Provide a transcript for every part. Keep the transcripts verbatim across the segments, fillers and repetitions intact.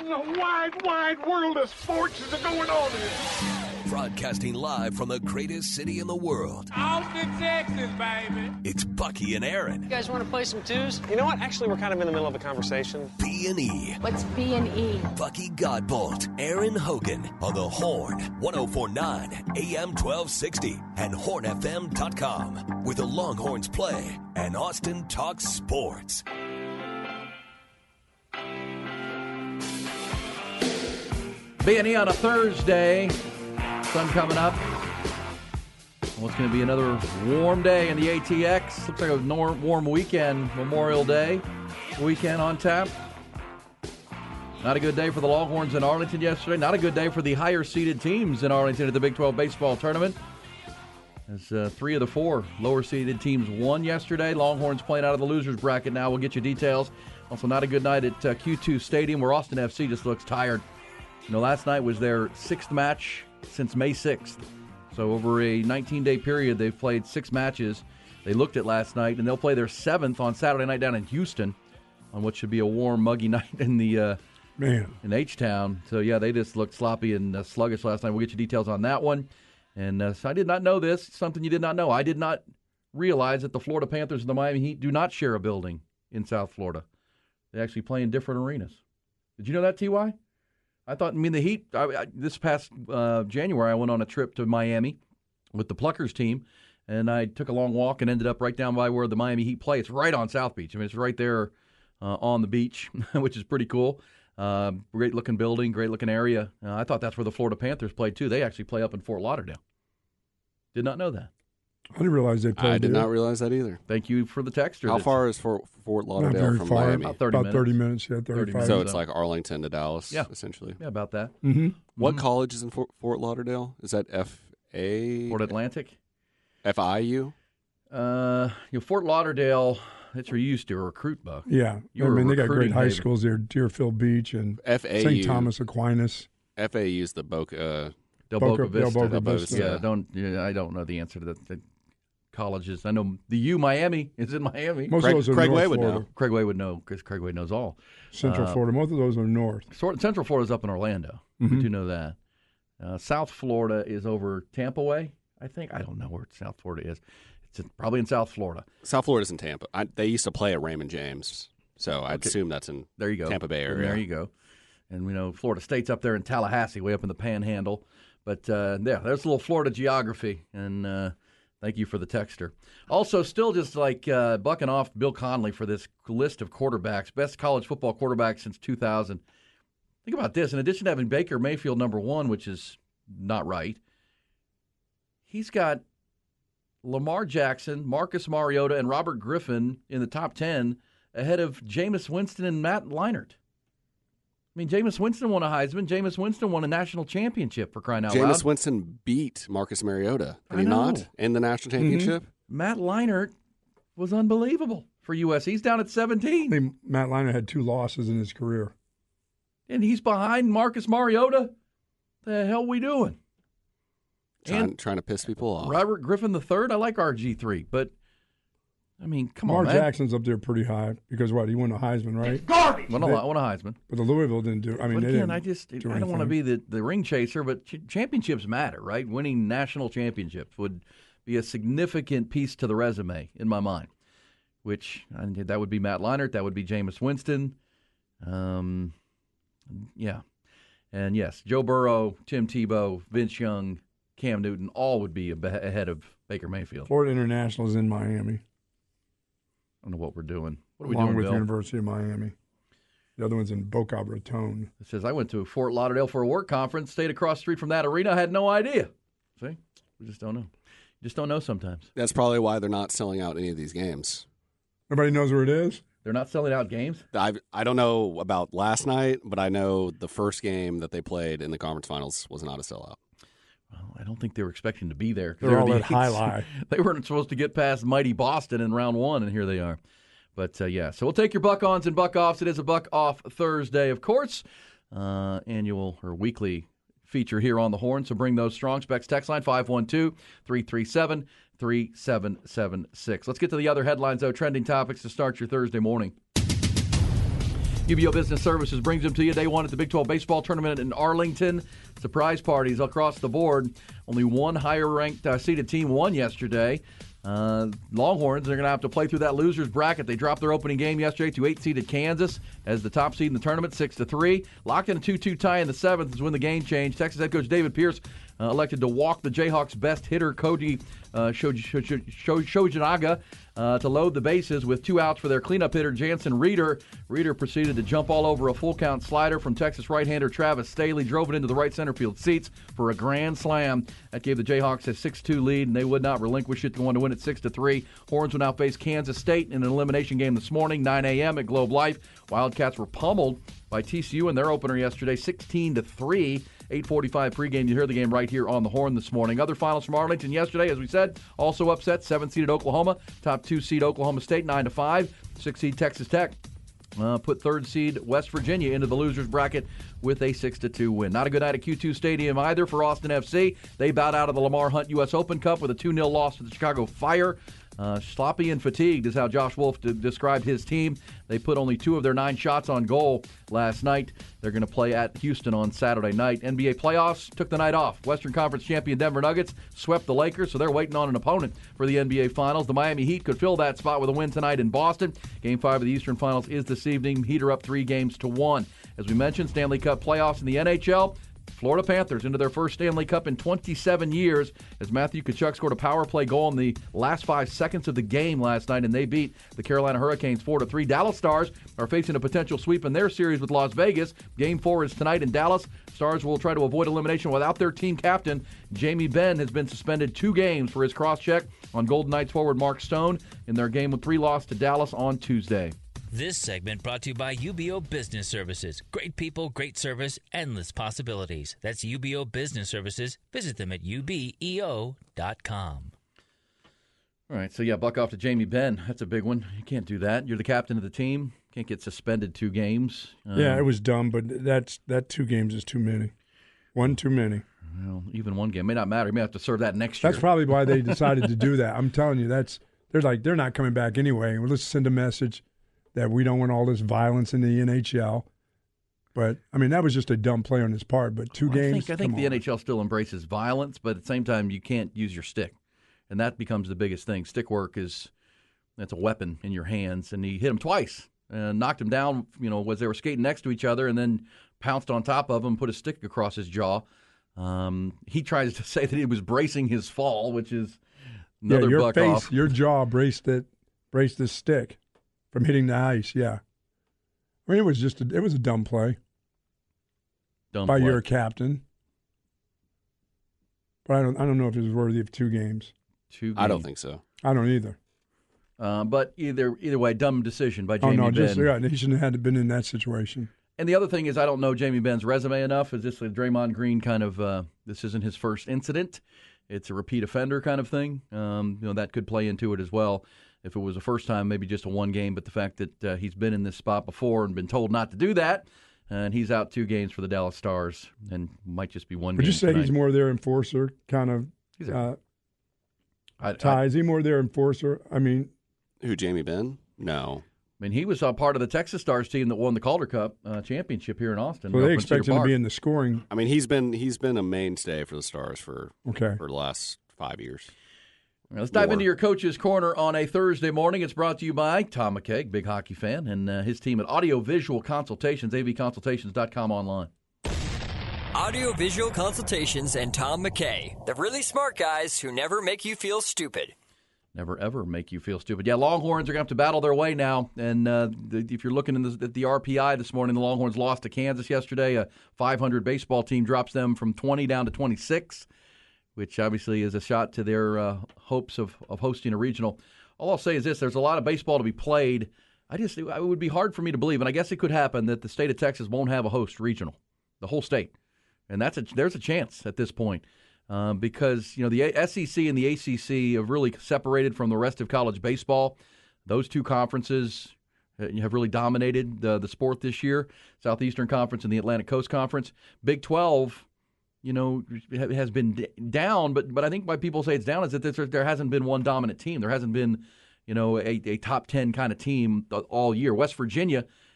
in the wide, wide world of sports is going on here? Broadcasting live from the greatest city in the world. Austin, Texas, baby. It's Bucky and Aaron. You guys want to play some twos? You know what? Actually, we're kind of in the middle of a conversation. B and E. What's B and E? Bucky Godbolt, Aaron Hogan on the Horn, one oh four point nine A M twelve sixty and horn f m dot com, where the Longhorns play and Austin talks sports. B and E on a Thursday. Sun coming up. Well, it's going to be another warm day in the A T X. Looks like a warm weekend, Memorial Day weekend on tap. Not a good day for the Longhorns in Arlington yesterday. Not a good day for the higher-seeded teams in Arlington at the Big twelve baseball tournament. As uh, three of the four lower-seeded teams won yesterday. Longhorns playing out of the losers bracket now. We'll get you details. Also, not a good night at uh, Q two Stadium, where Austin F C just looks tired. You know, last night was their sixth match since May sixth. So over a nineteen-day period, they've played six matches. They looked at last night, and they'll play their seventh on Saturday night down in Houston on what should be a warm, muggy night in the uh, man in H-Town. So, yeah, they just looked sloppy and uh, sluggish last night. We'll get you details on that one. And uh, so I did not know this, something you did not know. I did not realize that the Florida Panthers and the Miami Heat do not share a building in South Florida. They actually play in different arenas. Did you know that, T Y? I thought, I mean, the Heat, I, I, this past uh, January, I went on a trip to Miami with the Pluckers team, and I took a long walk and ended up right down by where the Miami Heat play. It's right on South Beach. I mean, it's right there uh, on the beach, which is pretty cool. Uh, great-looking building, great-looking area. Uh, I thought that's where the Florida Panthers played, too. They actually play up in Fort Lauderdale. Did not know that. I didn't realize they played I did there. not realize that either. Thank you for the texter. How That's, far is Fort, Fort Not Lauderdale very from far. Miami? About thirty About minutes. thirty minutes, yeah, thirty-five. minutes. So it's like Arlington to Dallas, Yeah. essentially. Yeah, about that. Mm-hmm. What Mhm. college is in Fort, Fort Lauderdale? Is that F A? Fort Atlantic. F I U? Uh, you know, Fort Lauderdale, that's where you used to recruit, Buck. Yeah, You I were mean they got great recruiting high David. schools there: Deerfield Beach and F A U. Saint Thomas Aquinas. F A U is the Boca. Uh, Del Boca- Boca Vista. Del Boca Del Boca Vista. Yeah, don't. Yeah, I don't know the answer to that. The colleges. I know the U Miami is in Miami. Most Craig- of those are Craig North Way would Florida. know. Craig Way would know because Craig Way knows all. Central Uh, Florida. Most of those are north. Sort- Central Florida's up in Orlando. We Mhm. do know that. Uh, South Florida is over Tampa Way, I think. I don't know where South Florida is. It's in- probably in South Florida. South Florida's in Tampa. I, they used to play at Raymond James, so I'd Okay. assume that's in There you go. Tampa Bay And area. there you go. And we know Florida State's up there in Tallahassee, way up in the Panhandle. But uh, yeah, there's a little Florida geography. And uh, thank you for the texter. Also, still just like uh, bucking off Bill Connolly for this list of quarterbacks, best college football quarterbacks since two thousand. Think about this. In addition to having Baker Mayfield number one, which is not right, he's got Lamar Jackson, Marcus Mariota, and Robert Griffin in the top ten ahead of Jameis Winston and Matt Leinart. I mean, Jameis Winston won a Heisman. Jameis Winston won a national championship, for crying out loud. Jameis Winston beat Marcus Mariota, did I he know. not, in the national championship? Matt Leinart was unbelievable for U S. He's down at I seventeen, think Matt Leinart had two losses in his career. and he's behind Marcus Mariota. The hell we doing? Trying, And trying to piss people off. Robert Griffin the third. I like R G three, but I mean, come Lamar on, man. Jackson's up there pretty high because what he won the Heisman, right? Garbage! Won a, They- won a Heisman. But the Louisville didn't do. I mean, But they again, didn't I just do I don't want to anything. be the, the ring chaser, but ch- championships matter, right? Winning national championships would be a significant piece to the resume in my mind. Which I mean, that would be Matt Leinart, that would be Jameis Winston, um, yeah, and yes, Joe Burrow, Tim Tebow, Vince Young, Cam Newton, all would be ab- ahead of Baker Mayfield. Florida International is in Miami, I don't know what we're doing. What are we along doing, with Bill? University of Miami. The other one's in Boca Raton. It says, I went to Fort Lauderdale for a work conference, stayed across the street from that arena. I had no idea. See? We just don't know. You just don't know sometimes. That's probably why they're not selling out any of these games. Nobody knows where it is. They're not selling out games? I I don't know about last night, but I know the first game that they played in the conference finals was not a sellout. Well, I don't think they were expecting to be there. 'cause They're they were all the at high eights. lie. They weren't supposed to get past mighty Boston in round one, and here they are. But, uh, yeah, so we'll take your buck-ons and buck-offs. It is a buck-off Thursday, of course. Uh, annual or weekly feature here on the Horn. So bring those strong specs. Text line five one two, three three seven, three seven seven six. Let's get to the other headlines, though, trending topics to start your Thursday morning. U B O Business Services brings them to you. Day one at the Big twelve Baseball Tournament in Arlington. Surprise parties across the board. Only one higher-ranked uh, seeded team won yesterday. Uh, Longhorns are going to have to play through that loser's bracket. They dropped their opening game yesterday to eight-seeded Kansas as the top seed in the tournament, six to three. Locked in a two two tie in the seventh is when the game changed. Texas head coach David Pierce uh, elected to walk the Jayhawks' best hitter, Koji uh, Shojinaga, uh, to load the bases with two outs for their cleanup hitter, Jansen Reeder. Reeder proceeded to jump all over a full-count slider from Texas right-hander Travis Staley, drove it into the right center field seats for a grand slam. That gave the Jayhawks a six two lead, and they would not relinquish it, going to win it six to three. Horns will now face Kansas State in an elimination game this morning, nine a.m. at Globe Life. Wildcats were pummeled by T C U in their opener yesterday, sixteen to three. eight forty-five pregame. You hear the game right here on the Horn this morning. Other finals from Arlington yesterday, as we said, also upset. seven-seeded Oklahoma, top two-seed Oklahoma State, nine to five. six-seed Texas Tech uh, put third-seed West Virginia into the losers bracket with a six to two win. Not a good night at Q two Stadium either for Austin F C. They bowed out of the Lamar Hunt U S Open Cup with a two nil loss to the Chicago Fire. Uh, sloppy and fatigued is how Josh Wolf d- described his team. They put only two of their nine shots on goal last night. They're going to play at Houston on Saturday night. N B A playoffs took the night off. Western Conference champion Denver Nuggets swept the Lakers, so they're waiting on an opponent for the N B A Finals. The Miami Heat could fill that spot with a win tonight in Boston. Game five of the Eastern Finals is this evening. Heat are up three games to one. As we mentioned, Stanley Cup playoffs in the N H L. Florida Panthers into their first Stanley Cup in twenty-seven years as Matthew Tkachuk scored a power play goal in the last five seconds of the game last night, and they beat the Carolina Hurricanes four to three. Dallas Stars are facing a potential sweep in their series with Las Vegas. Game four is tonight in Dallas. Stars will try to avoid elimination without their team captain. Jamie Benn has been suspended two games for his cross-check on Golden Knights forward Mark Stone in their game with three loss to Dallas on Tuesday. This segment brought to you by U B O Business Services. Great people, great service, endless possibilities. That's U B O Business Services. Visit them at U B E O dot com. All right, so yeah, buck off to Jamie Benn. That's a big one. You can't do that. You're the captain of the team. Can't get suspended two games. Um, yeah, it was dumb, but that's that two games is too many. One too many. Well, even one game may not matter. You may have to serve that next year. That's probably why they decided to do that. I'm telling you, that's they're like they're not coming back anyway. Well, let's send a message that we don't want all this violence in the N H L. But, I mean, that was just a dumb play on his part. But two well, games, I think, I think the on. N H L still embraces violence, but at the same time, you can't use your stick. And that becomes the biggest thing. Stick work is that's a weapon in your hands. And he hit him twice and knocked him down, you know, as they were skating next to each other, and then pounced on top of him, put a stick across his jaw. Um, he tries to say that he was bracing his fall, which is another yeah, your buck face, off. Your jaw braced it, braced the stick from hitting the ice, yeah. I mean, it was just a, it was a dumb play dumb by play. your captain. But I don't I don't know if it was worthy of two games. Two games. I don't think so. I don't either. Uh, but either either way, dumb decision by Oh Jamie no, Benn. just yeah, he shouldn't have had been in that situation. And the other thing is, I don't know Jamie Benn's resume enough. Is this a Draymond Green kind of? Uh, this isn't his first incident. It's a repeat offender kind of thing. Um, you know, that could play into it as well. If it was the first time, maybe just a one game, but the fact that uh, he's been in this spot before and been told not to do that, and he's out two games for the Dallas Stars, and might just be one Would game you say tonight. he's more their enforcer kind of He's a- uh, I, I, Ty? Is he more their enforcer? I mean, Who, Jamie Benn? No. I mean, he was a part of the Texas Stars team that won the Calder Cup uh, championship here in Austin. so up they in expect Cedar him to Park. be in the scoring. I mean, he's been he's been a mainstay for the Stars for Okay. for the last five years. Now, let's dive More. into your Coach's Corner on a Thursday morning. It's brought to you by Tom McKay, big hockey fan, and uh, his team at Audio Visual Consultations, A V consultations dot com online. Audio Visual Consultations and Tom McKay, the really smart guys who never make you feel stupid. Never, ever make you feel stupid. Yeah, Longhorns are going to have to battle their way now. And uh, the, if you're looking in the, at the R P I this morning, the Longhorns lost to Kansas yesterday. A five hundred baseball team drops them from twenty down to twenty-six, which obviously is a shot to their uh, hopes of, of hosting a regional. All I'll say is this. There's a lot of baseball to be played. I just it would be hard for me to believe, and I guess it could happen, that the state of Texas won't have a host regional, the whole state. And that's a, there's a chance at this point. Um, because, you know, the S E C and the A C C have really separated from the rest of college baseball. Those two conferences have really dominated the, the sport this year, Southeastern Conference and the Atlantic Coast Conference. Big twelve, you know, has been down, but but I think why people say it's down is that there, there hasn't been one dominant team. There hasn't been, you know, a, a top ten kind of team all year. West Virginia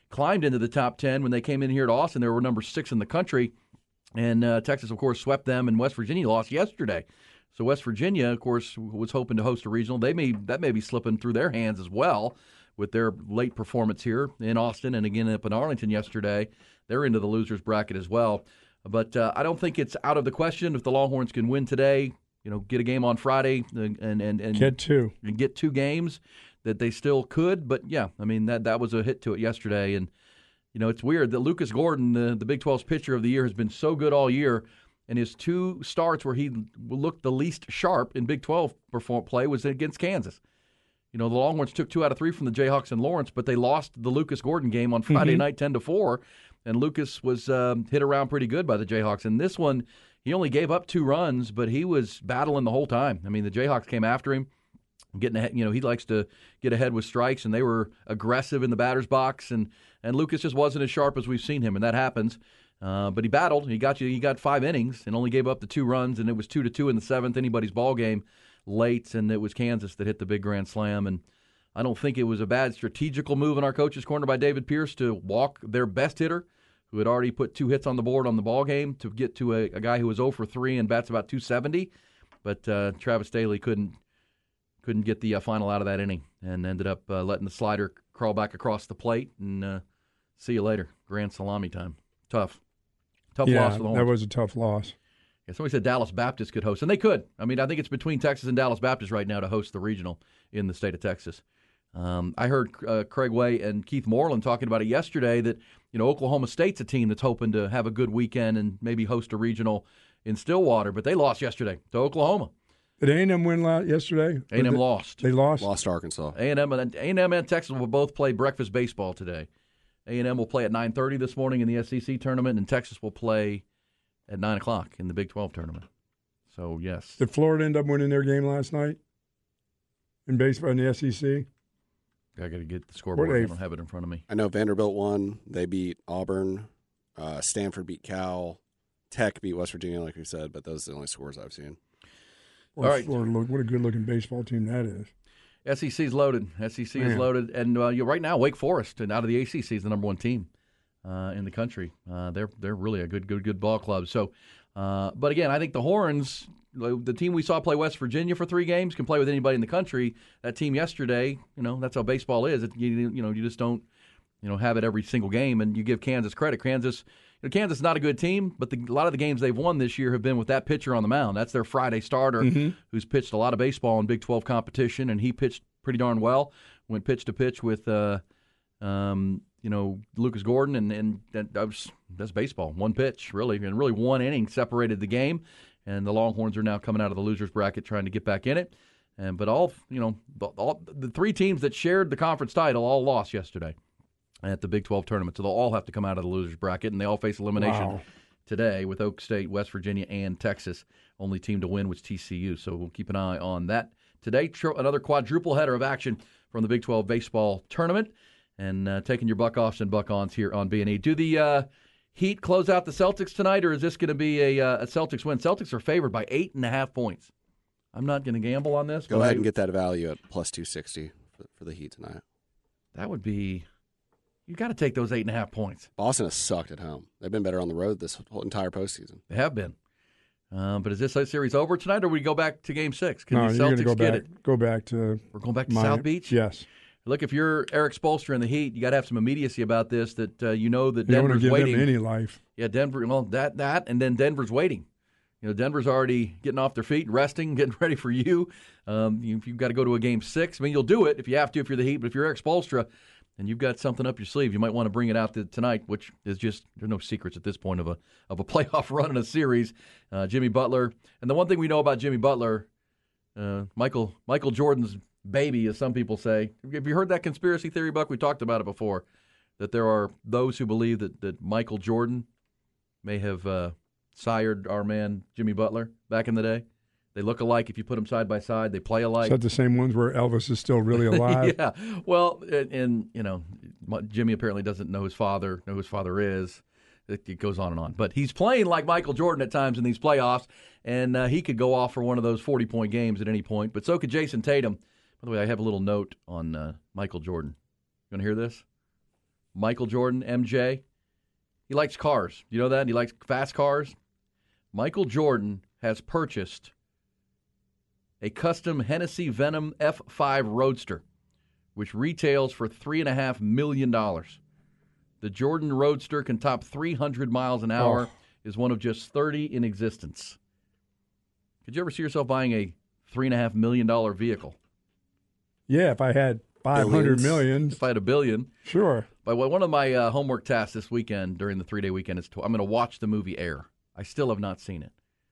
climbed into the top ten when they came in here to Austin. They were number six in the country. And uh, Texas, of course, swept them, and West Virginia lost yesterday. So West Virginia, of course, was hoping to host a regional. They may That may be slipping through their hands as well with their late performance here in Austin and again up in Arlington yesterday. They're into the losers bracket as well. But uh, I don't think it's out of the question if the Longhorns can win today, you know, get a game on Friday and and, and, and get two and get two games, that they still could. But, yeah, I mean, that, that was a hit to it yesterday. And, you know, it's weird that Lucas Gordon, the, the Big twelve's pitcher of the year, has been so good all year. And his two starts where he looked the least sharp in Big twelve perform play was against Kansas. You know, the Longhorns took two out of three from the Jayhawks in Lawrence, but they lost the Lucas Gordon game on Friday mm-hmm. night ten to four. And Lucas was um, hit around pretty good by the Jayhawks. And this one, he only gave up two runs, but he was battling the whole time. I mean, the Jayhawks came after him, getting ahead. You know, he likes to get ahead with strikes, and they were aggressive in the batter's box. And, and Lucas just wasn't as sharp as we've seen him, and that happens. Uh, but he battled. He got you. He got five innings and only gave up the two runs, and it was two to two in the seventh. Anybody's ball game late, and it was Kansas that hit the big grand slam. And I don't think it was a bad strategical move in our coach's corner by David Pierce to walk their best hitter, who had already put two hits on the board on the ball game, to get to a, a guy who was oh for three and bats about two seventy. But uh, Travis Staley couldn't couldn't get the uh, final out of that inning and ended up uh, letting the slider crawl back across the plate. And uh, see you later. Grand salami time. Tough. Tough yeah, loss for the Horns. That was a tough loss. Yeah, somebody said Dallas Baptist could host, and they could. I mean, I think it's between Texas and Dallas Baptist right now to host the regional in the state of Texas. Um, I heard uh, Craig Way and Keith Moreland talking about it yesterday that, you know, Oklahoma State's a team that's hoping to have a good weekend and maybe host a regional in Stillwater, but they lost yesterday to Oklahoma. Did A and M win yesterday? A and M they, lost. They lost? Lost to Arkansas. A and M and, A and M and Texas will both play breakfast baseball today. A and M will play at nine thirty this morning in the S E C tournament, and Texas will play at nine o'clock in the Big twelve tournament. So, yes. Did Florida end up winning their game last night in baseball in the S E C? I got to get the scoreboard. I don't have it in front of me. I know Vanderbilt won. They beat Auburn. Uh, Stanford beat Cal. Tech beat West Virginia, like we said, but those are the only scores I've seen. All right. Florida, what a good-looking baseball team that is. S E C's loaded. S E C Man. is loaded. And uh, you know, right now, Wake Forest, and out of the A C C, is the number one team uh, in the country. Uh, they're they're really a good, good, good ball club. So, uh, but again, I think the Horns, the team we saw play West Virginia for three games, can play with anybody in the country. That team yesterday, you know, that's how baseball is. It, you, you know, you just don't, you know, have it every single game. And you give Kansas credit. Kansas, you know, Kansas is not a good team, but the, a lot of the games they've won this year have been with that pitcher on the mound. That's their Friday starter, mm-hmm. who's pitched a lot of baseball in Big twelve competition, and he pitched pretty darn well. Went pitch to pitch with, uh, um, you know, Lucas Gordon, and and that, that was that's baseball. One pitch, really, and really one inning separated the game. And the Longhorns are now coming out of the losers bracket, trying to get back in it. And but all you know, all, the three teams that shared the conference title all lost yesterday at the Big twelve tournament, so they'll all have to come out of the losers bracket, and they all face elimination wow. today with Oak State, West Virginia, and Texas. Only team to win was T C U, so we'll keep an eye on that today. Another quadruple header of action from the Big twelve baseball tournament, and uh, taking your buck-offs and buck-ons here on B and E. Do the uh, Heat close out the Celtics tonight, or is this going to be a, uh, a Celtics win? Celtics are favored by eight and a half points. I'm not going to gamble on this. Go ahead I, and get that value at plus two sixty for, for the Heat tonight. That would be – you've got to take those eight and a half points. Boston has sucked at home. They've been better on the road this whole entire postseason. They have been. Um, but is this series over tonight, or we go back to Game Six? Can no, the you're Celtics go get back, it? Go back to We're going back to Miami. South Beach? Yes. Look, if you're Eric Spoelstra in the Heat, you got to have some immediacy about this. That uh, you know that you Denver's don't want to give waiting. them any life. Yeah, Denver. Well, that that, and then Denver's waiting. You know, Denver's already getting off their feet, resting, getting ready for you. Um, you you've got to go to a Game Six. I mean, you'll do it if you have to, if you're the Heat. But if you're Eric Spoelstra and you've got something up your sleeve, you might want to bring it out to, tonight, which is just there's no secrets at this point of a of a playoff run in a series. Uh, Jimmy Butler, and the one thing we know about Jimmy Butler, uh, Michael Michael Jordan's baby, as some people say. Have you heard that conspiracy theory, Buck? We talked about it before, that there are those who believe that, that Michael Jordan may have uh, sired our man Jimmy Butler back in the day. They look alike if you put them side by side. They play alike. Is that the same ones where Elvis is still really alive? Yeah. Well, and, and, you know, Jimmy apparently doesn't know his father, know who his father is. It, it goes on and on. But he's playing like Michael Jordan at times in these playoffs, and uh, he could go off for one of those forty-point games at any point. But so could Jason Tatum. By the way, I have a little note on uh, Michael Jordan. You want to hear this? Michael Jordan, M J, he likes cars. You know that? He likes fast cars. Michael Jordan has purchased a custom Hennessy Venom F five Roadster, which retails for three point five million dollars. The Jordan Roadster can top three hundred miles an hour, oh. is one of just thirty in existence. Could you ever see yourself buying a three point five million dollars vehicle? Yeah, if I had five hundred million. If I had a billion. Sure. But one of my uh, homework tasks this weekend during the three-day weekend is to, I'm going to watch the movie Air. I still have not seen it.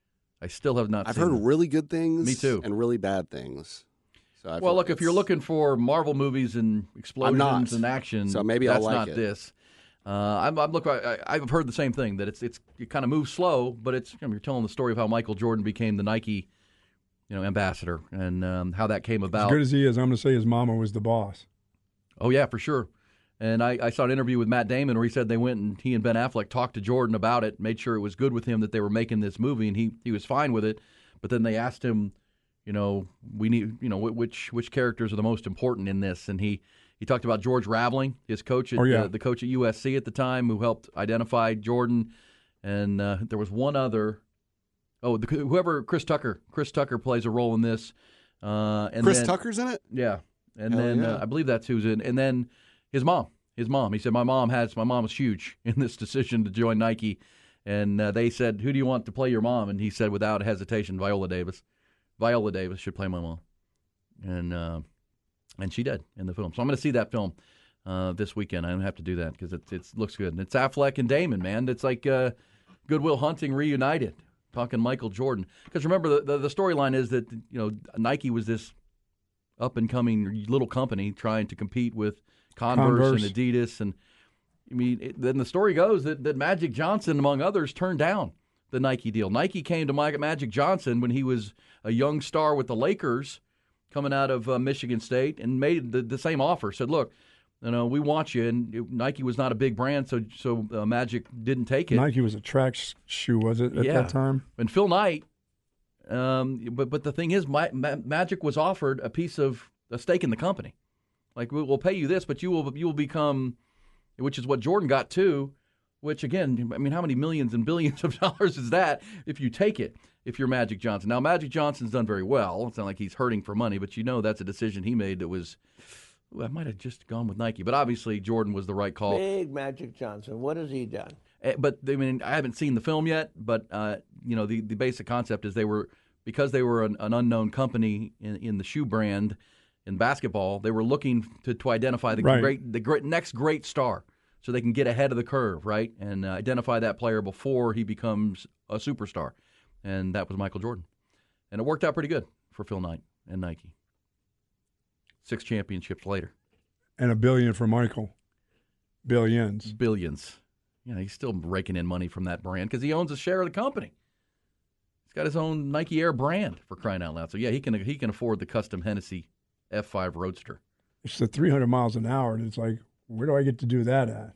I still have not I've seen it. I've heard really good things. Me too. And really bad things. So I've well, look, if you're looking for Marvel movies and explosions and action, so maybe that's I'll like not it. this. Uh, I'm, I'm look. I, I've heard the same thing that it's it's it kind of moves slow, but it's you know, you're telling the story of how Michael Jordan became the Nike, you know, ambassador and um, how that came about. As good as he is, I'm going to say his mama was the boss. Oh yeah, for sure. And I, I saw an interview with Matt Damon where he said they went and he and Ben Affleck talked to Jordan about it, made sure it was good with him that they were making this movie, and he, he was fine with it. But then they asked him, you know, we need, you know, which which characters are the most important in this, and he, he talked about George Raveling, his coach, at, oh, yeah. uh, the coach at U S C at the time, who helped identify Jordan, and uh, there was one other, oh, the, whoever Chris Tucker, Chris Tucker plays a role in this, uh, and Chris then, Tucker's in it. Yeah, and Hell then yeah. uh, I believe that's who's in, and then his mom. His mom. He said, my mom has, my mom was huge in this decision to join Nike. And uh, they said, who do you want to play your mom? And he said, without hesitation, Viola Davis. Viola Davis should play my mom. And uh, and she did in the film. So I'm going to see that film uh, this weekend. I don't have to do that because it it's, looks good. And it's Affleck and Damon, man. It's like uh, Good Will Hunting reunited, talking Michael Jordan. Because remember, the, the, the storyline is that, you know, Nike was this up-and-coming little company trying to compete with Converse, Converse. and Adidas, and I mean, it, then the story goes that, that Magic Johnson, among others, turned down the Nike deal. Nike came to Magic Johnson when he was a young star with the Lakers, coming out of uh, Michigan State, and made the, the same offer. Said, "Look, you know, we want you." And it, Nike was not a big brand, so so uh, Magic didn't take it. Nike was a track sh- shoe, was it at yeah. that time? And Phil Knight, um, but but the thing is, my, Ma- Magic was offered a piece of a stake in the company. Like, we'll pay you this, but you will you will become, which is what Jordan got too, which, again, I mean, how many millions and billions of dollars is that if you take it, if you're Magic Johnson? Now, Magic Johnson's done very well. It's not like he's hurting for money, but you know that's a decision he made that was, ooh, I might have just gone with Nike. But obviously, Jordan was the right call. Big Magic Johnson. What has he done? But, I mean, I haven't seen the film yet, but, uh, you know, the, the basic concept is they were, because they were an, an unknown company in, in the shoe brand, in basketball, they were looking to, to identify the right. great, the great next great star, so they can get ahead of the curve, right, and uh, identify that player before he becomes a superstar, and that was Michael Jordan, and it worked out pretty good for Phil Knight and Nike. Six championships later, and a billion for Michael, billions, billions. You know, he's still raking in money from that brand because he owns a share of the company. He's got his own Nike Air brand, for crying out loud. So yeah, he can he can afford the custom Hennessy F five Roadster. It's the three hundred miles an hour, and it's like, where do I get to do that at?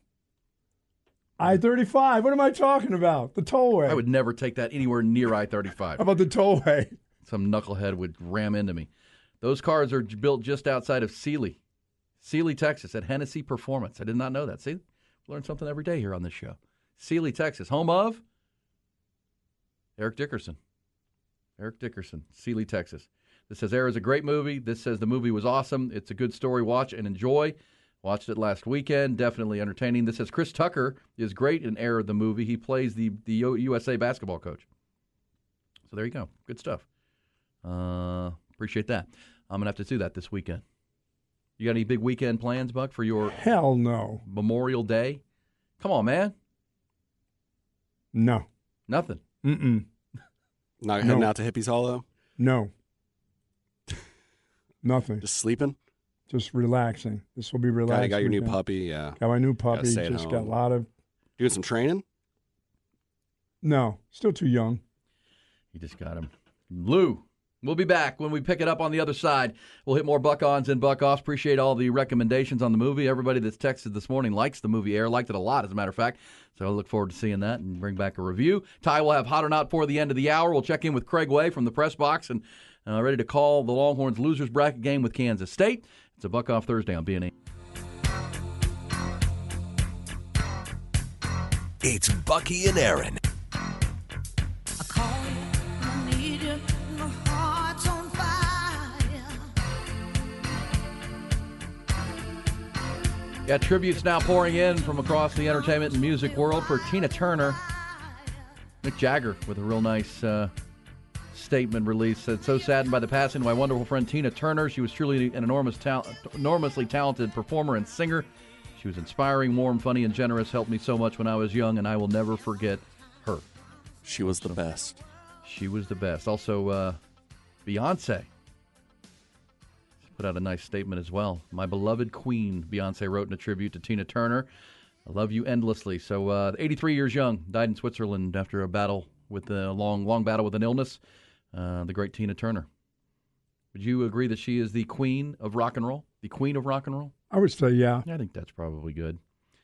I thirty-five. What am I talking about? The tollway. I would never take that anywhere near I thirty-five. How about the tollway? Some knucklehead would ram into me. Those cars are built just outside of Sealy, Sealy, Texas, at Hennessy Performance. I did not know that. See, learn something every day here on this show. Sealy, Texas, home of Eric Dickerson. Eric Dickerson, Sealy, Texas. This says Air is a great movie. This says the movie was awesome. It's a good story. Watch and enjoy. Watched it last weekend. Definitely entertaining. This says Chris Tucker is great in Air, the movie. He plays the, the U S A basketball coach. So there you go. Good stuff. Uh, appreciate that. I'm going to have to do that this weekend. You got any big weekend plans, Buck, for your Hell no. Memorial Day? Come on, man. No. Nothing. Mm-mm. Not heading No. out to Hippies Hollow? No. Nothing. Just sleeping? Just relaxing. This will be Got, relaxing. got your new weekend. puppy, yeah. Got my new Gotta puppy. stay at Just got a home. lot of. Doing some training? No. Still too young. You just got him. Lou, we'll be back when we pick it up on the other side. We'll hit more buck-ons and buck-offs. Appreciate all the recommendations on the movie. Everybody that's texted this morning likes the movie Air, liked it a lot, as a matter of fact. So I look forward to seeing that and bring back a review. Ty will have Hot or Not for the end of the hour. We'll check in with Craig Way from the press box and uh, ready to call the Longhorns losers bracket game with Kansas State. It's a Buck-Off Thursday on B and E. It's Bucky and Aaron. Yeah, tributes now pouring in from across the entertainment and music world for Tina Turner. Mick Jagger with a real nice uh, statement release. Said, so saddened by the passing of my wonderful friend Tina Turner. She was truly an enormous ta- enormously talented performer and singer. She was inspiring, warm, funny, and generous. Helped me so much when I was young, and I will never forget her. She was the best. She was the best. Also, uh, Beyonce put out a nice statement as well. My beloved queen, Beyonce wrote in a tribute to Tina Turner. I love you endlessly. So, uh, eighty-three years young, died in Switzerland after a battle with a long, long battle with an illness. Uh, the great Tina Turner. Would you agree that she is the queen of rock and roll? The queen of rock and roll? I would say, yeah. I think that's probably good.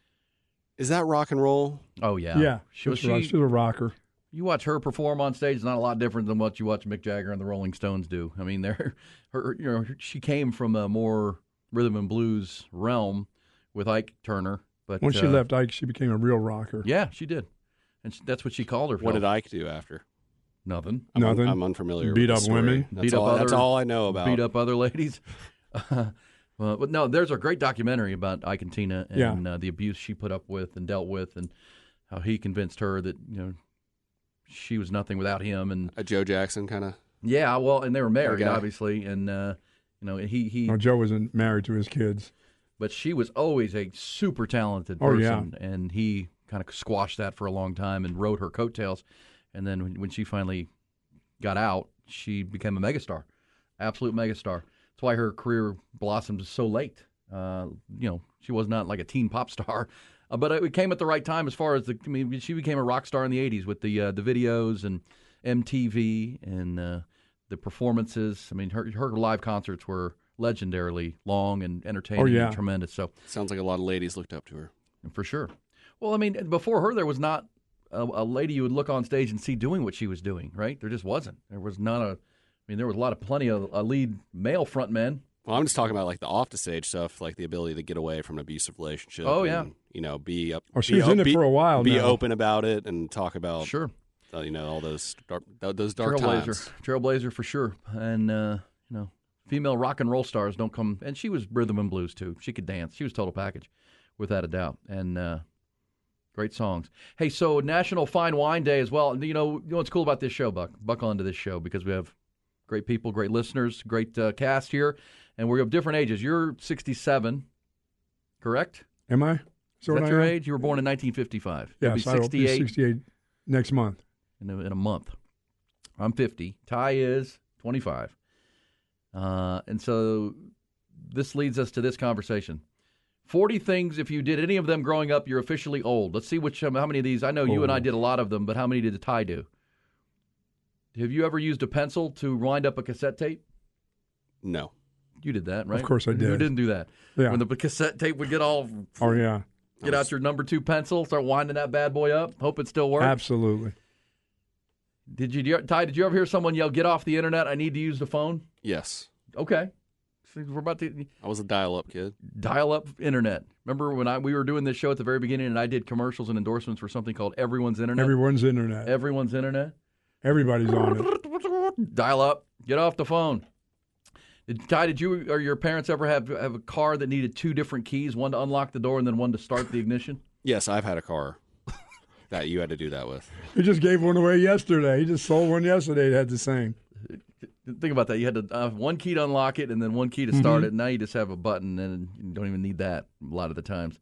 Is that rock and roll? Oh, yeah. Yeah, She was she's, right. she, she's a rocker. You watch her perform on stage, it's not a lot different than what you watch Mick Jagger and the Rolling Stones do. I mean, they're, her, you know, she came from a more rhythm and blues realm with Ike Turner. But When she uh, left Ike, she became a real rocker. Yeah, she did. And she, that's what she called herself. What did Ike do after? Nothing. I'm Nothing. Un- I'm unfamiliar Beat with up the story. women. That's, Beat all, up other, that's all I know about. Beat up other ladies. uh, but no, there's a great documentary about Ike and Tina and Yeah. uh, the abuse she put up with and dealt with, and how he convinced her that, you know, she was nothing without him. And A Joe Jackson kind of. yeah, well, and they were married, Okay. obviously, and uh, you know, he he. No, Joe wasn't married to his kids. But she was always a super talented Oh, person, yeah. and he kind of squashed that for a long time and rode her coattails. And then when, when she finally got out, she became a megastar, absolute megastar. That's why her career blossomed so late. Uh, you know, she was not like a teen pop star, uh, but it came at the right time as far as the. I mean, she became a rock star in the eighties with the uh, the videos and M T V and uh, the performances. I mean, her her live concerts were legendarily long and entertaining Oh, yeah. and tremendous. So Sounds like a lot of ladies looked up to her. for sure. Well, I mean, before her, there was not a, a lady you would look on stage and see doing what she was doing, right? There just wasn't. There was not a. I mean, there was a lot of plenty of uh, lead male front men. Well, I'm just talking about like the off the stage stuff, like the ability to get away from an abusive relationship. Oh, and, yeah. you know, be up. Oh, she be was in op- it for a while Be now. open about it and talk about. Sure. Uh, you know, all those dark, those dark Trailblazer, times. Trailblazer for sure. And uh, you know, female rock and roll stars don't come. And she was rhythm and blues too. She could dance. She was total package, without a doubt. And uh, great songs. Hey, so National Fine Wine Day as well. You know, you know what's cool about this show, Buck? Buckle into this show because we have great people, great listeners, great uh, cast here, and we're of different ages. You're sixty-seven, correct? Am I? Is that your age? You were born in nineteen fifty-five. You'll Yes, be I will be sixty-eight sixty-eight next month. in a, in a month. I'm fifty. Ty is twenty-five. Uh, and so this leads us to this conversation. forty things, if you did any of them growing up, you're officially old. Let's see which um, how many of these. I know you and I Oh. did a lot of them, but how many did Ty do? Have you ever used a pencil to wind up a cassette tape? No. You did that, right? Of course I Who did. didn't do that? Yeah. When the cassette tape would get all, Oh, yeah. get out your number two pencil, start winding that bad boy up, hope it still works. Absolutely. Did you, Ty, did you ever hear someone yell, "Get off the internet, I need to use the phone"? Yes. Okay. So we're about to I was a dial-up kid. dial up internet. Remember when I we were doing this show at the very beginning and I did commercials and endorsements for something called Everyone's Internet? Everyone's internet. Everyone's Internet. Everybody's on it. Dial up. Get off the phone. Did, Ty, did you or your parents ever have have a car that needed two different keys, one to unlock the door and then one to start the ignition? Yes, I've had a car that you had to do that with. He just gave one away yesterday. He just sold one yesterday that had the same. Think about that. You had to uh, one key to unlock it and then one key to start it. Now you just have a button and you don't even need that a lot of the times.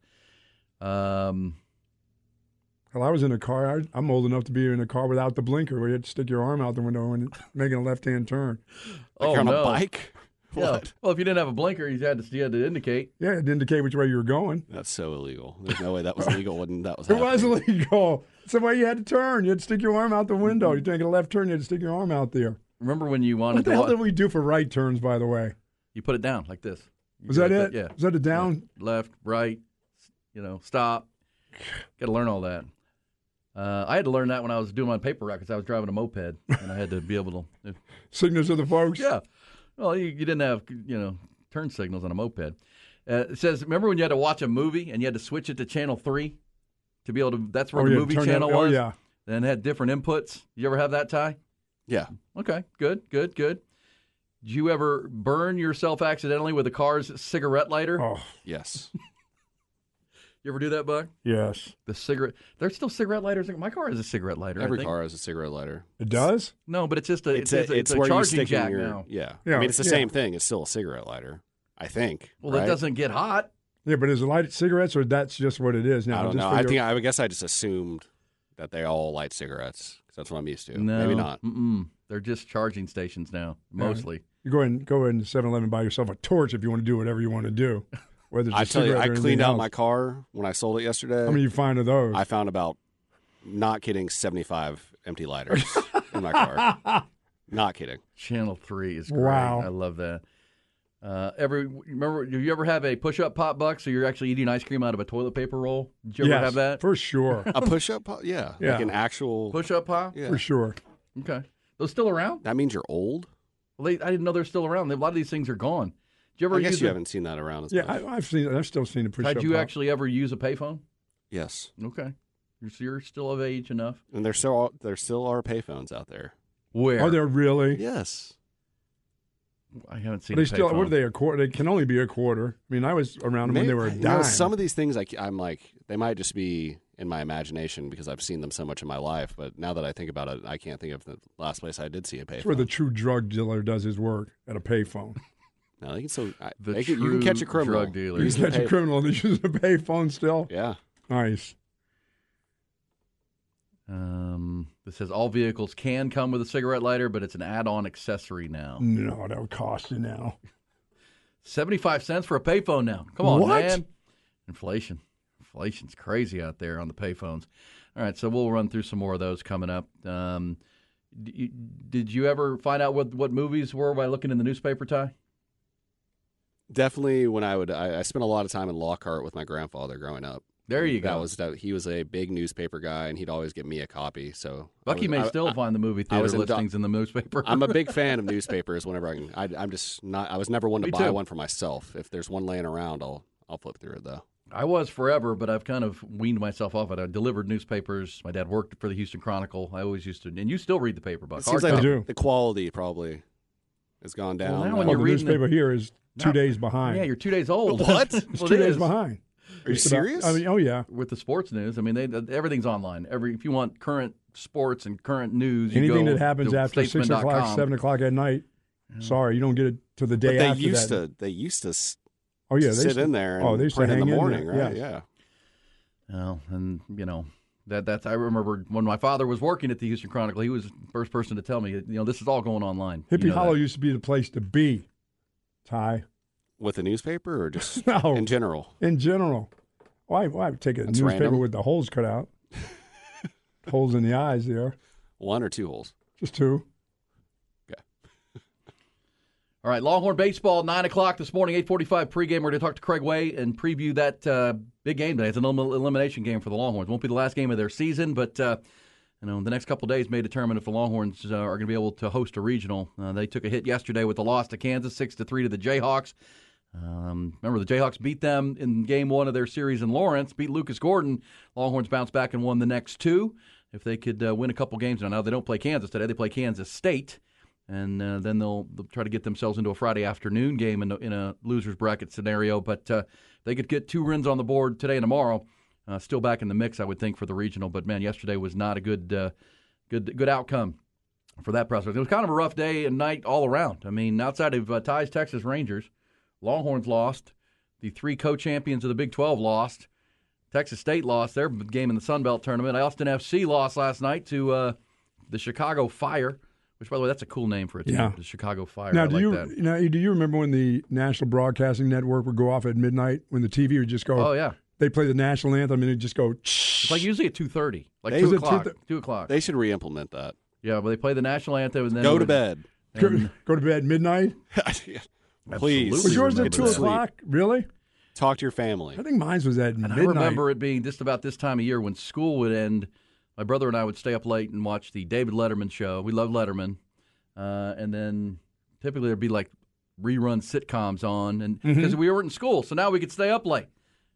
Um, Well, I was in a car. I, I'm old enough to be in a car without the blinker where you had to stick your arm out the window when making a left-hand turn. Like oh, you're on no. a bike? Yeah. What? Well, if you didn't have a blinker, you had to you had to indicate. Yeah, it indicate which way you were going. That's so illegal. There's no way that was legal when that was It happening. was illegal. It's the way you had to turn. You had to stick your arm out the window. You're taking a left turn, you had to stick your arm out there. Remember when you wanted What the to hell wa- did we do for right turns, by the way? you put it down like this. You Was go that like it? Yeah. Was that a down? Left, right, you know, stop. Got to learn all that. Uh, I had to learn that when I was doing my paper route because I was driving a moped and I had to be able to. Signals to the folks? Yeah. Well, you, you didn't have, you know, turn signals on a moped. Uh, it says, remember when you had to watch a movie and you had to switch it to channel three? to be able to. That's where Oh, the yeah, movie turn that- channel oh, was. yeah. And had different inputs. You ever have that, Ty? Yeah. Okay, good, good, good. Did you ever burn yourself accidentally with a car's cigarette lighter? Oh, Yes. You ever do that, Buck? yes. The cigarette. There's still cigarette lighters. My car has a cigarette lighter. I Every think. car has a cigarette lighter. It does? No, but it's just a. It's, a, it's, a, it's a where you charging stick jack in your, now. Yeah. Yeah, I mean, it's the yeah. same thing. It's still a cigarette lighter, I think. Well, right? it doesn't get hot. Yeah, but is it lighted cigarettes or that's just what it is now? I don't Just know. for I your- think I guess I just assumed that they all light cigarettes because that's what I'm used to. No, Maybe not. Mm-mm. They're just charging stations now, mostly. You go and go into seven eleven and buy yourself a torch if you want to do whatever you want to do. Whether it's I a tell you, cigarette I or cleaned anything out else. my car when I sold it yesterday. How many you find of those? I found about, not kidding, seventy-five empty lighters in my car. Not kidding. Channel three is great. Wow. I love that. Uh, every remember, do you ever have a push-up pop buck? So you're actually eating ice cream out of a toilet paper roll. Did you ever yes, have that for sure. A push-up? po- Yeah. Yeah. Like an actual. push-up pop? Yeah. For sure. Okay, those still around? That means you're old? Well, they, I didn't know they're still around. A lot of these things are gone. Did you ever I guess use you a, haven't seen that around as Yeah, much. I, I've seen. I've still seen a push up. Did you actually ever use a payphone? Yes. Okay, you're, so you're still of age enough. And there still, there still are payphones out there. Where? Are there really? Yes. I haven't seen. Are they a still? payphone. What are they? A quarter? They can only be a quarter. I mean, I was around them when they were a you dime. know, some of these things, I, I'm like, they might just be in my imagination because I've seen them so much in my life. But now that I think about it, I can't think of the last place I did see a payphone. That's where the true drug dealer does his work, at a payphone. No, they can still, I, The they can, you true can catch a criminal. drug dealer. You using can the catch a pay- criminal and they use a payphone still. Yeah. Nice. Um, this says all vehicles can come with a cigarette lighter, but it's an add-on accessory now. No, that would cost you now. Seventy-five cents for a payphone now. Come on, What? man. Inflation. Inflation's crazy out there on the payphones. All right, so we'll run through some more of those coming up. Um, d- you- did you ever find out what, what movies were by looking in the newspaper, Ty? Definitely when I would, I, I spent a lot of time in Lockhart with my grandfather growing up. There you that go. Was that he was a big newspaper guy, and he'd always get me a copy. So I Bucky was- may I- still I- find the movie I theater was in- listings in the newspaper. I'm a big fan of newspapers. Whenever I can, I, I'm just not. I was never one to Me buy too. one for myself. If there's one laying around, I'll I'll flip through it though. I was forever, but I've kind of weaned myself off it. I delivered newspapers. My dad worked for the Houston Chronicle. I always used to, and you still read the paper, Buck. It seems Hard like I the, do. the quality probably has gone down. Well, now Uh, when Oh, you're the reading the- newspaper here is two No. days behind. Yeah, you're two days old. What? It's Well, two it days is. behind. Are you Just about- serious? I mean, oh yeah. With the sports news, I mean, they, everything's online. Every if you want current sports and current news, you Anything go that happens to after six statesman dot o'clock, com. seven o'clock at night. Sorry, you don't get it to the but day they after used that. to. They used to s- oh yeah, they sit used to- in there and oh, they used to print in hang the in morning, there, right? yes. Yeah. Well, and you know that that's I remember when my father was working at the Houston Chronicle. He was the first person to tell me, you know, this is all going online. Hippie You know Hollow that. used to be the place to be. Ty, With the newspaper or just no, in general? in general. Why? Why take a That's newspaper random. with the holes cut out? Holes in the eyes there. One or two holes? Just two. All right, Longhorn baseball, nine o'clock this morning, eight forty-five pregame. We're going to talk to Craig Way and preview that uh, big game today. It's an elim- elimination game for the Longhorns. Won't be the last game of their season, but uh, you know the next couple of days may determine if the Longhorns uh, are going to be able to host a regional. Uh, they took a hit yesterday with the loss to Kansas, six to three to the Jayhawks. Um, remember, the Jayhawks beat them in game one of their series in Lawrence, beat Lucas Gordon. Longhorns bounced back and won the next two. If they could uh, win a couple games now, now they don't play Kansas today. They play Kansas State. And uh, then they'll, they'll try to get themselves into a Friday afternoon game in a, in a loser's bracket scenario. But uh, they could get two wins on the board today and tomorrow. Uh, still back in the mix, I would think, for the regional. But, man, yesterday was not a good uh, good good outcome for that prospect. It was kind of a rough day and night all around. I mean, outside of uh, Ty's Texas Rangers, Longhorns lost. The three co-champions of the Big twelve lost. Texas State lost their game in the Sun Belt tournament. Austin F C lost last night to uh, the Chicago Fire. Which, by the way, that's a cool name for a team, Yeah. the Chicago Fire. Now, I do like you that. now do you remember when the National Broadcasting Network would go off at midnight when the T V would just go? Oh, yeah. They play the national anthem and it just go. It's like usually at two thirty, like They- two Was it o'clock. two thir- two o'clock. They should re-implement that. Yeah, but they play the national anthem and then Go it to would- bed. Go, and- go to bed midnight. Please. Absolutely Was yours remember at two that. Sleep. o'clock? Really? Talk to your family. I think mine was at And midnight. I remember it being just about this time of year when school would end. My brother and I would stay up late and watch the David Letterman show. We love Letterman. Uh, and then typically there'd be like rerun sitcoms on, and because Mhm. we weren't in school, so now we could stay up late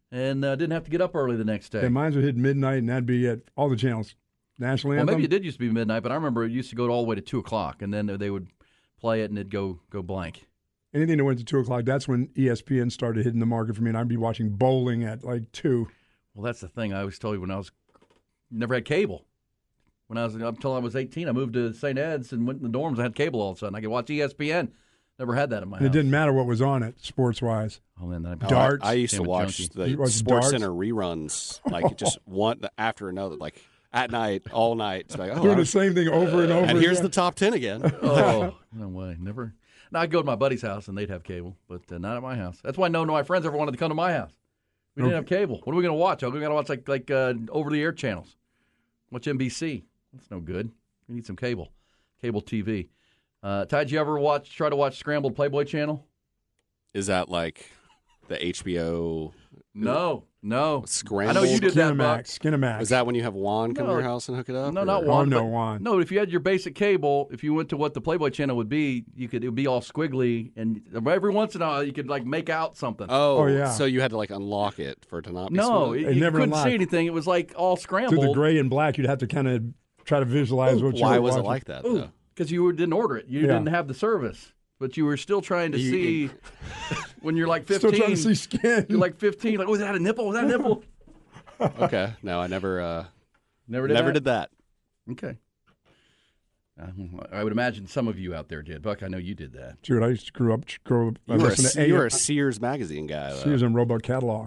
and uh, didn't have to get up early the next day. Yeah, mine would hit midnight, and that'd be at all the channels. National Well, Anthem. maybe it did used to be midnight, but I remember it used to go all the way to two o'clock, and then they would play it, and it'd go go blank. Anything that went to two o'clock, that's when E S P N started hitting the market for me, and I'd be watching bowling at like two. Well, that's the thing. I always told you when I was never had cable. When I was up until I was eighteen, I moved to Saint Ed's and went in the dorms. I had cable all of a sudden. I could watch E S P N. Never had that in my And house. it didn't matter what was on it, sports-wise. Oh, man, then I darts. I, I used to Damn it, watch junkie. You the watch Sports darts? Center reruns, like just one after another, like at night, all night. It's like, oh, Doing I the was- same thing over and over and here's again. the top ten again. Oh, no way. Never. Now, I'd go to my buddy's house, and they'd have cable, but uh, not at my house. That's why none of my friends ever wanted to come to my house. We didn't have cable. What are we going to watch? Oh, we got to watch like like uh, over-the-air channels. Watch N B C. That's no good. We need some cable, cable T V. Uh, Ty, did you ever watch? Try to watch Scrambled Playboy Channel? Is that like the H B O? No, no. Scrambled? I know you did that, Buck. Skinamax. Skinamax. Is that when you have Juan come No. to your house and hook it up? No, or- not Oh, Juan. no, but- Juan. No, if you had your basic cable, if you went to what the Playboy Channel would be, you could it would be all squiggly, and every once in a while you could like make out something. Oh, Oh, yeah. So you had to like unlock it for it to not be no, smooth? it, It you never couldn't unlocked. see anything. It was like all scrambled. Through the gray and black, you'd have to kind of try to visualize what you Why were was it watching. like that? Though? Because you were- didn't order it. You Yeah. didn't have the service. But you were still trying to You- see when you're like Still fifteen. trying to see skin. You're like fifteen. Like, was that a nipple? Was that a nipple? Okay, no, I never, uh, Never did never that? did that. Okay. Uh, I would imagine some of you out there did. Buck, I know you did that. Dude, I used to grow up, grow up I You were, a, listened to you were A M a Sears magazine guy. Though. Sears and Roebuck catalog.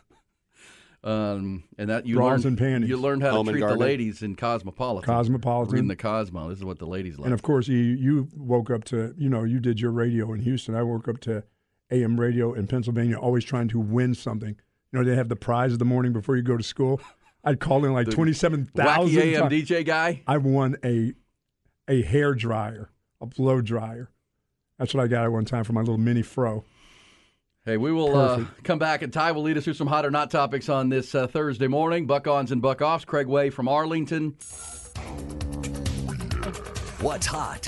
Um, and that you Bras learned and panties. you learned how Home to and treat the Garden. ladies in Cosmopolitan. Cosmopolitan. Reading the Cosmo. This is what the ladies like. And of course, you you woke up to, you know, you did your radio in Houston. I woke up to A M radio in Pennsylvania, always trying to win something. You know, they have the prize of the morning before you go to school. I'd call in like The twenty-seven Wacky thousand A M times. D J guy. I won a a hair dryer, a blow dryer. That's what I got at one time for my little mini fro. Hey, we will uh, come back, and Ty will lead us through some hot or not topics on this uh, Thursday morning. Buck-ons and buck-offs. Craig Way from Arlington. What's hot?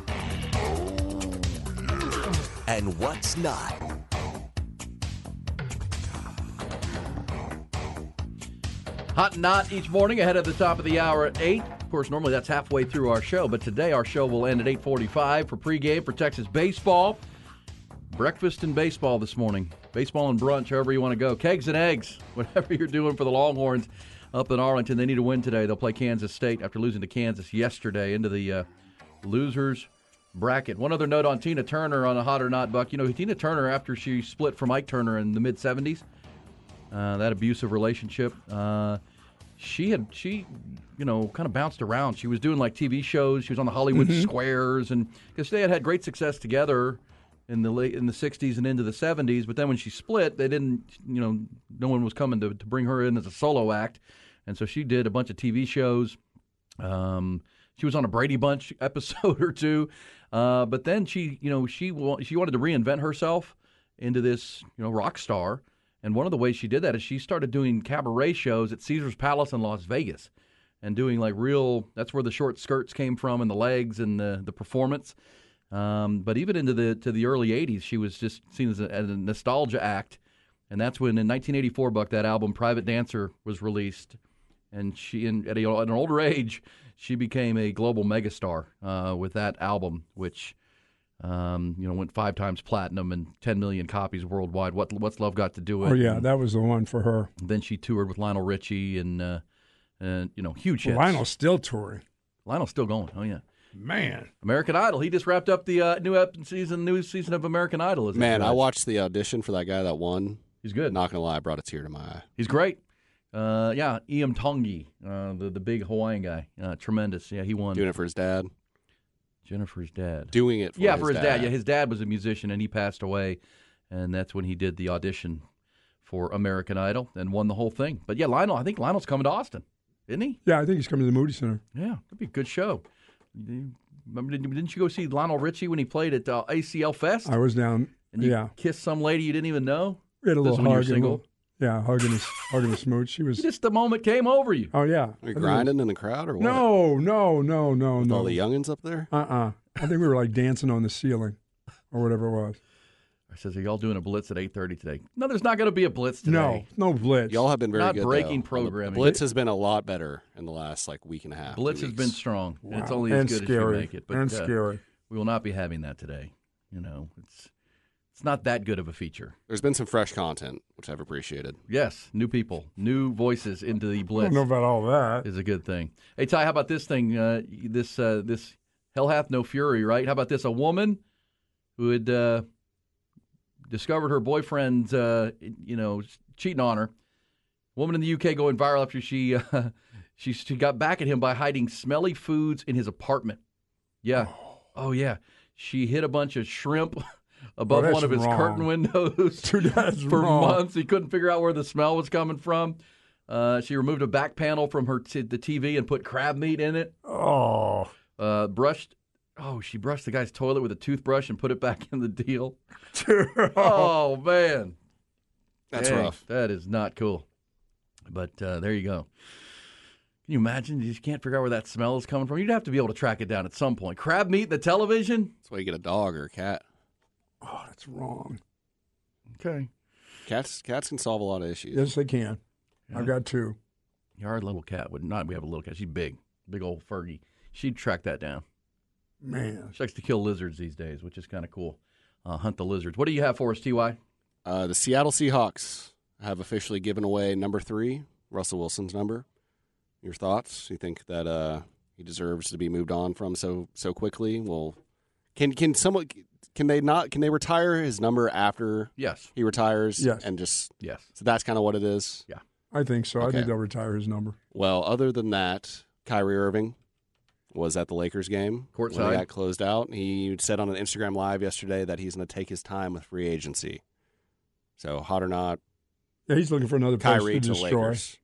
And what's not? Hot and not each morning ahead of the top of the hour at eight. Of course, normally that's halfway through our show, but today our show will end at eight forty-five for pregame for Texas baseball. Breakfast and baseball this morning. Baseball and brunch, however you want to go. Kegs and eggs, whatever you're doing for the Longhorns up in Arlington. They need a win today. They'll play Kansas State after losing to Kansas yesterday into the uh, losers bracket. One other note on Tina Turner on a hot or not, Buck. You know, Tina Turner, after she split from Ike Turner in the mid-seventies, uh, that abusive relationship, uh, she had, she, you know, kind of bounced around. She was doing like T V shows. She was on the Hollywood Mhm. Squares, and because they had had great success together in the late in the sixties and into the seventies. But then when she split, they didn't, you know, no one was coming to, to bring her in as a solo act, and so she did a bunch of T V shows. Um, she was on a Brady Bunch episode or two, uh, but then she, you know, she wa- she wanted to reinvent herself into this, you know, rock star. And one of the ways she did that is she started doing cabaret shows at Caesar's Palace in Las Vegas, and doing like real. That's where the short skirts came from, and the legs and the the performance. Um, but even into the to the early eighties, she was just seen as a, as a nostalgia act, and that's when in nineteen eighty-four, Buck, that album "Private Dancer" was released, and she, in, at, a, at an older age, she became a global megastar uh, with that album, which um, you know went five times platinum and ten million copies worldwide. What What's Love Got to Do With? Oh, yeah, And that was the one for her. then she toured with Lionel Richie and uh, and you know huge hits. Well, Lionel's still touring. Lionel's still going. Oh yeah. Man. American Idol. He just wrapped up the uh, new ep- season, new season of American Idol. Isn't Man, it? I watched the audition for that guy that won. He's good. Not gonna lie, I brought a tear to my eye. He's great. Uh, yeah, Iam Tongi, uh, the the big Hawaiian guy, uh, tremendous. Yeah, he won. Doing it for his dad. Jennifer's dad. Doing it for yeah, his for his dad. dad. Yeah, his dad was a musician, and he passed away, and that's when he did the audition for American Idol and won the whole thing. But yeah, Lionel, I think Lionel's coming to Austin, isn't he? Yeah, I think he's coming to the Moody Center. Yeah, that'd be a good show. Remember, didn't you go see Lionel Richie when he played at uh, A C L Fest? I was down. And you Yeah. kissed some lady you didn't even know? We had a This little is when you were hug. and a single? little- yeah, hugging his, hugging his smooch. She was. Just the moment came over you. Oh, yeah. Are you grinding in the crowd or what? No, no, no, no, With no. all the youngins up there? Uh-uh. I think we were like dancing on the ceiling or whatever it was. I says, are y'all doing a blitz at eight thirty today? No, there's not going to be a blitz today. No, no blitz. Y'all have been very not good. breaking though. programming. The blitz has been a lot better in the last like week and a half. Blitz has been strong. Wow. It's only and as good scary. as you make it. But, and uh, scary. We will not be having that today. You know, it's it's not that good of a feature. There's been some fresh content, which I've appreciated. Yes, new people, new voices into the blitz. I don't know about all that. Is a good thing. Hey, Ty, how about this thing? Uh, this uh, this hell hath no fury, right? How about this? A woman who had uh, discovered her boyfriend, uh, you know, cheating on her. Woman in the U K going viral after she uh, she she got back at him by hiding smelly foods in his apartment. Yeah. Oh, oh yeah. She hid a bunch of shrimp above oh, one of his wrong. curtain windows Dude, that's for wrong. months. He couldn't figure out where the smell was coming from. Uh, she removed a back panel from her t- the T V and put crab meat in it. Oh. Uh, brushed. Oh, she brushed the guy's toilet with a toothbrush and put it back in the deal. Oh man, That's Dang, rough. That is not cool. But uh, there you go. Can you imagine? You just can't figure out where that smell is coming from. You'd have to be able to track it down at some point. Crab meat, the television. That's why you get a dog or a cat. Oh, that's wrong. Okay. Cats cats can solve a lot of issues. Yes, they can. Yeah. I've got two. Our little cat would not. We have a little cat. She's big, big old Fergie. She'd track that down. Man. She likes to kill lizards these days, which is kind of cool. Uh, hunt the lizards. What do you have for us, T Y? Uh, the Seattle Seahawks have officially given away number three, Russell Wilson's number. Your thoughts? You think that uh, he deserves to be moved on from so so quickly? Well, can can someone can they not can they retire his number after Yes. he retires? Yes. And just Yes. so that's kind of what it is. Yeah. I think so. I Okay. think they'll retire his number. Well, other than that, Kyrie Irving was at the Lakers game when Courtside. they got closed out. He said on an Instagram Live yesterday that he's going to take his time with free agency. So hot or not, Yeah, he's looking for another place Kyrie to to the destroy. Lakers.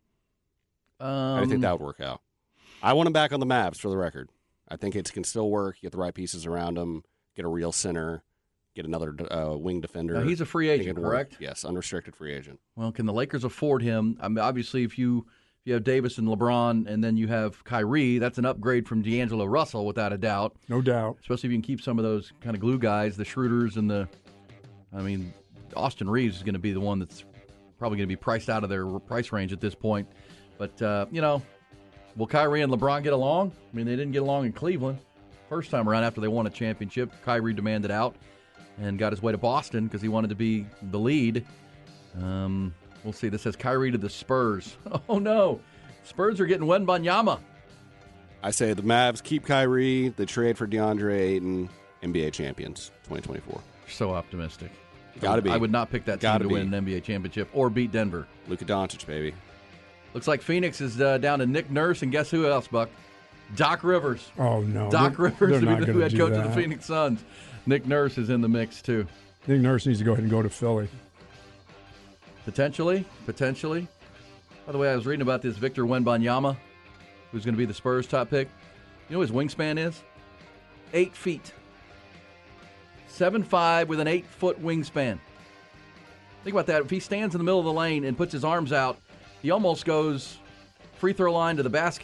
Um, I think that would work out. I want him back on the Mavs for the record. I think it can still work. You get the right pieces around him, get a real center, get another uh, wing defender. Now, he's a free I think agent, it'd work. correct? Yes, unrestricted free agent. Well, can the Lakers afford him? I mean, obviously, if you if you have Davis and LeBron, and then you have Kyrie, that's an upgrade from D'Angelo Russell, without a doubt. No doubt. Especially if you can keep some of those kind of glue guys, the Schroeders and the. I mean, Austin Reeves is going to be the one that's probably going to be priced out of their price range at this point. But uh, you know, will Kyrie and LeBron get along? I mean, they didn't get along in Cleveland first time around after they won a championship. Kyrie demanded out and got his way to Boston because he wanted to be the lead. Um, we'll see. This says Kyrie to the Spurs. Oh, no. Spurs are getting Wembanyama. I say the Mavs keep Kyrie, they trade for DeAndre Ayton, N B A champions twenty twenty-four. So optimistic. Gotta be. I would not pick that team Gotta to be. win an N B A championship or beat Denver. Luka Doncic, baby. Looks like Phoenix is uh, down to Nick Nurse, and guess who else, Buck? Doc Rivers. Oh, no. Doc They're- Rivers they're to be not the gonna head do coach of the that. Phoenix Suns. Nick Nurse is in the mix, too. Nick Nurse needs to go ahead and go to Philly. Potentially. Potentially. By the way, I was reading about this Victor Wembanyama, who's going to be the Spurs' top pick. You know what his wingspan is? Eight feet. Seven five with an eight-foot wingspan. Think about that. If he stands in the middle of the lane and puts his arms out, he almost goes free throw line to the basket.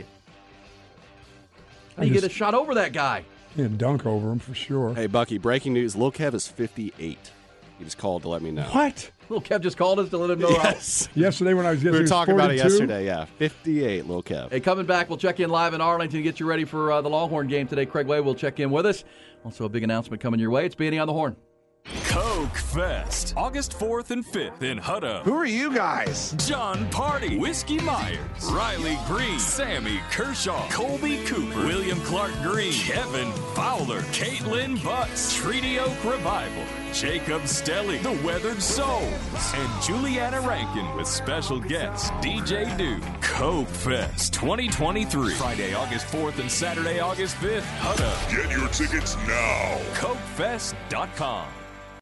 How do you just- get a shot over that guy? Yeah, dunk over him for sure. Hey, Bucky, breaking news. Lil Kev is fifty-eight. He just called to let me know. What? Little Kev just called us to let him know. Yes. Yesterday when I was We getting were talking about it yesterday, yeah. fifty-eight, Lil Kev. Hey, coming back, we'll check in live in Arlington to get you ready for uh, the Longhorn game today. Craig Way will check in with us. Also, a big announcement coming your way. It's B and E on the Horn. Coke Fest, August fourth and fifth in Hutto. Who are you guys? John Party, Whiskey Myers, Riley Green, Sammy Kershaw, Colby Cooper, William Clark Green, Kevin Fowler, Caitlin Butts, Treaty Oak Revival, Jacob Stelly, The Weathered Souls, and Juliana Rankin with special guest D J Duke. Coke Fest twenty twenty-three, Friday, August fourth and Saturday, August fifth, Hutto. Get your tickets now. Coke Fest dot com.